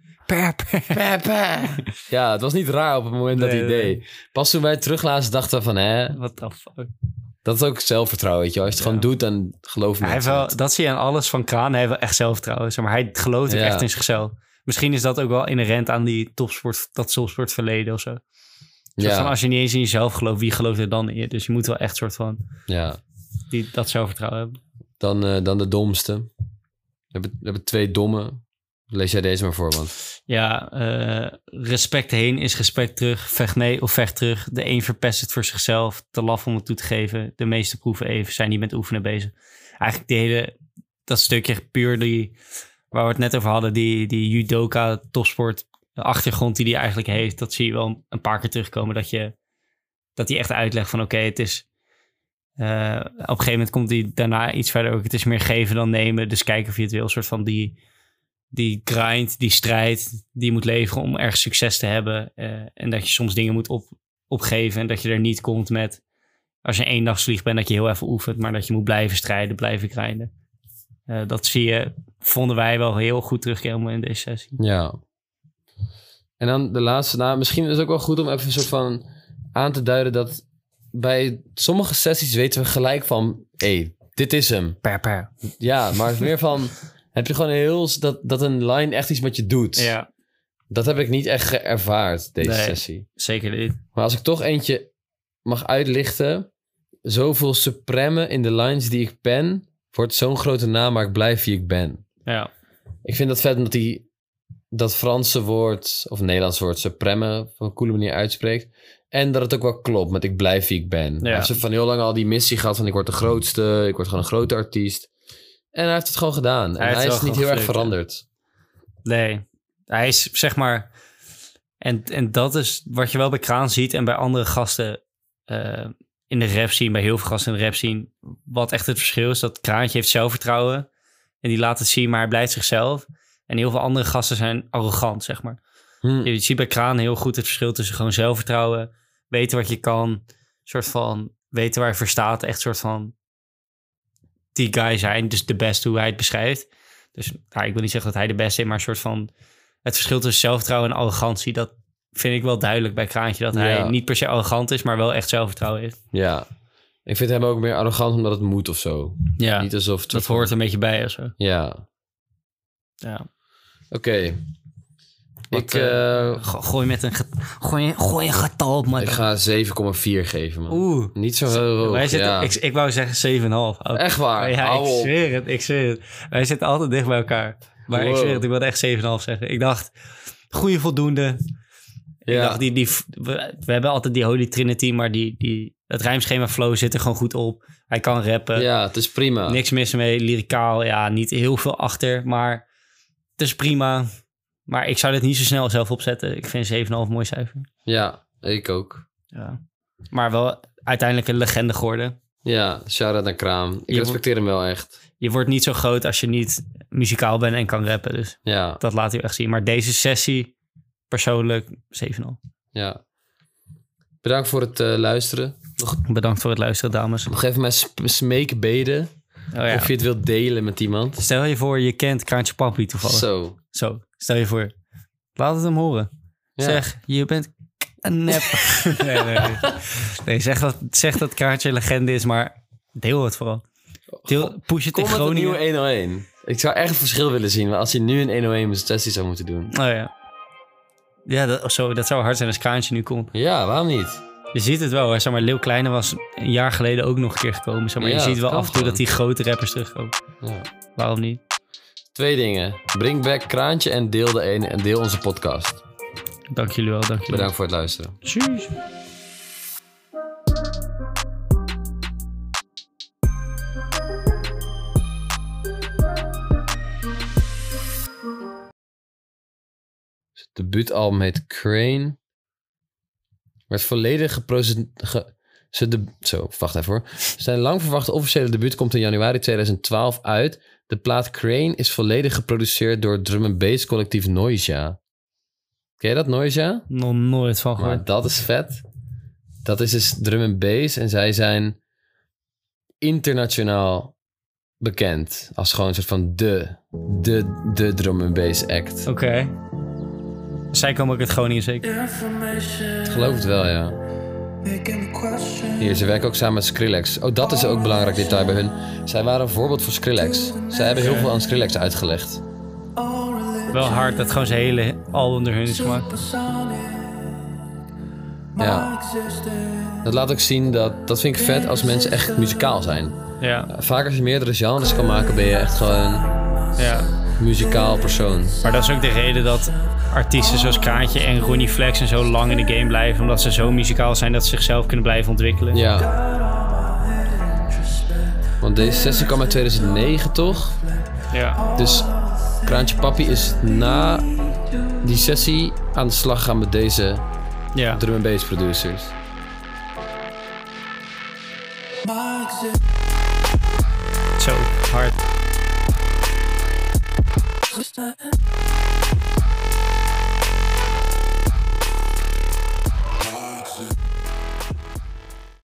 Ja, het was niet raar op het moment dat hij deed. Pas toen wij het teruglazen dachten we van, what the fuck. Dat is ook zelfvertrouwen, weet je wel. Als je het gewoon doet, dan geloof je het. Dat zie je aan alles van Kraan. Hij heeft wel echt zelfvertrouwen. Zeg maar hij gelooft ook echt in zichzelf. Misschien is dat ook wel inherent aan die topsportverleden of zo. Van als je niet eens in jezelf gelooft, wie gelooft er dan in je? Dus je moet wel echt soort van dat zelfvertrouwen hebben. Dan de domste. We hebben 2 domme. Lees jij deze maar voor, man. Ja, respect heen is respect terug. Vecht nee of vecht terug. De een verpest het voor zichzelf. Te laf om het toe te geven. De meeste proeven even. Zijn niet met oefenen bezig. Eigenlijk dat stukje puur waar we het net over hadden. Die judoka topsport. De achtergrond die hij eigenlijk heeft. Dat zie je wel een paar keer terugkomen. Dat hij echt uitlegt van oké, het is... op een gegeven moment komt hij daarna iets verder ook. Het is meer geven dan nemen. Dus kijken of je het wil. Een soort van die grind, die strijd die je moet leveren om ergens succes te hebben. En dat je soms dingen moet opgeven en dat je er niet komt met... Als je 1 dagsvlieg bent, dat je heel even oefent, maar dat je moet blijven strijden, blijven grinden. Dat vonden wij wel heel goed terugkomen in deze sessie. Ja. En dan de laatste, misschien is het ook wel goed om even een soort van aan te duiden dat bij sommige sessies weten we gelijk van, dit is hem. Per. Ja, maar het meer van... Heb je gewoon dat een line echt iets met je doet. Ja. Dat heb ik niet echt ervaard, deze sessie. Zeker niet. Maar als ik toch eentje mag uitlichten... Zoveel supreme in de lines die ik pen... wordt zo'n grote naam, maar ik blijf wie ik ben. Ja. Ik vind dat vet omdat hij dat Franse woord... of Nederlands woord supreme... op een coole manier uitspreekt. En dat het ook wel klopt met ik blijf wie ik ben. Ja. Hij heeft van heel lang al die missie gehad van... ik word de grootste, ik word gewoon een grote artiest... En hij heeft het gewoon gedaan. En hij is niet heel erg veranderd. Nee. Hij is, zeg maar... En dat is wat je wel bij Kraan ziet... en bij andere gasten in de rap scene... bij heel veel gasten in de rap scene... wat echt het verschil is... dat Kraantje heeft zelfvertrouwen... en die laat het zien, maar hij blijft zichzelf. En heel veel andere gasten zijn arrogant, zeg maar. Je ziet bij Kraan heel goed het verschil tussen gewoon zelfvertrouwen, weten wat je kan, soort van weten waar je voor staat, echt soort van die guy zijn, dus de beste hoe hij het beschrijft. Dus ik wil niet zeggen dat hij de beste is, maar een soort van het verschil tussen zelfvertrouwen en arrogantie, dat vind ik wel duidelijk bij Kraantje, dat hij niet per se arrogant is, maar wel echt zelfvertrouwen heeft. Ja. Ik vind hem ook meer arrogant omdat het moet of zo. Ja, niet alsof het dat hoort een beetje bij of zo. Ja. Oké. Gooi met gooi een getal op, man. Ik ga 7,4 geven, man. Niet zo heel hoog. Ik wou zeggen 7,5. Oh. Echt waar? Ja, ik zweer het. Wij zitten altijd dicht bij elkaar. Maar ik zweer het, ik wilde echt 7,5 zeggen. Ik dacht, goede voldoende. Ik dacht, we hebben altijd die Holy Trinity, maar het rijmschema flow zit er gewoon goed op. Hij kan rappen. Ja, het is prima. Niks mis mee. Lyricaal, niet heel veel achter, maar het is prima. Maar ik zou dit niet zo snel zelf opzetten. Ik vind 7,5 een mooi cijfer. Ja, ik ook. Ja. Maar wel uiteindelijk een legende geworden. Ja, shout-out naar Kraam. Ik respecteer hem wel echt. Je wordt niet zo groot als je niet muzikaal bent en kan rappen. Dus dat laat hij echt zien. Maar deze sessie, persoonlijk, 7,5. Ja. Bedankt voor het luisteren. Bedankt voor het luisteren, dames. Nog even mijn smeekbeden. Of je het wilt delen met iemand. Stel je voor, je kent Kraantje Papi toevallig. Zo. Stel je voor. Laat het hem horen. Ja. Zeg, je bent een nep. Nee, zeg dat Kraantje legende is, maar deel het vooral. Push het in Groningen. Kom met een nieuwe 101. Ik zou echt een verschil willen zien, maar als hij nu een 101 met sessie zou moeten doen. Oh ja. Ja, dat zou hard zijn als Kraantje nu komt. Ja, waarom niet? Je ziet het wel, hè. Zeg maar, Leeuw Kleine was een jaar geleden ook nog een keer gekomen. Zeg maar, je ziet wel af en toe dat die grote rappers terugkomen. Ja. Waarom niet? 2 dingen. Bring back Kraantje en deel onze podcast. Dank jullie wel. Bedankt voor het luisteren. Tjus. Het debuutalbum heet Crane. Werd volledig wacht even hoor. Zijn lang verwachte officiële debuut komt in januari 2012 uit. De plaat Crane is volledig geproduceerd door drum and bass collectief Noisia. Ken je dat, Noisia? Nog nooit van gehoord. Maar dat is vet. Dat is dus drum and bass. En zij zijn internationaal bekend. Als gewoon een soort van de drum and bass act. Oké. Zij komen ook uit Groningen zeker? Ik geloof het wel, ja. Hier, ze werken ook samen met Skrillex. Oh, dat is ook een belangrijk detail bij hun. Zij waren een voorbeeld voor Skrillex. Zij hebben heel veel aan Skrillex uitgelegd. Wel hard dat gewoon zijn hele album door hun is gemaakt. Ja. Dat laat ook zien dat vind ik vet als mensen echt muzikaal zijn. Ja. Vaak als je meerdere genres kan maken, ben je echt gewoon muzikaal persoon. Maar dat is ook de reden dat artiesten zoals Kraantje en Ronnie Flex en zo lang in de game blijven. Omdat ze zo muzikaal zijn dat ze zichzelf kunnen blijven ontwikkelen. Ja. Want deze sessie kwam uit 2009, toch? Ja. Dus Kraantje Papi is na die sessie aan de slag gaan met deze drum and bass producers. Zo, hard.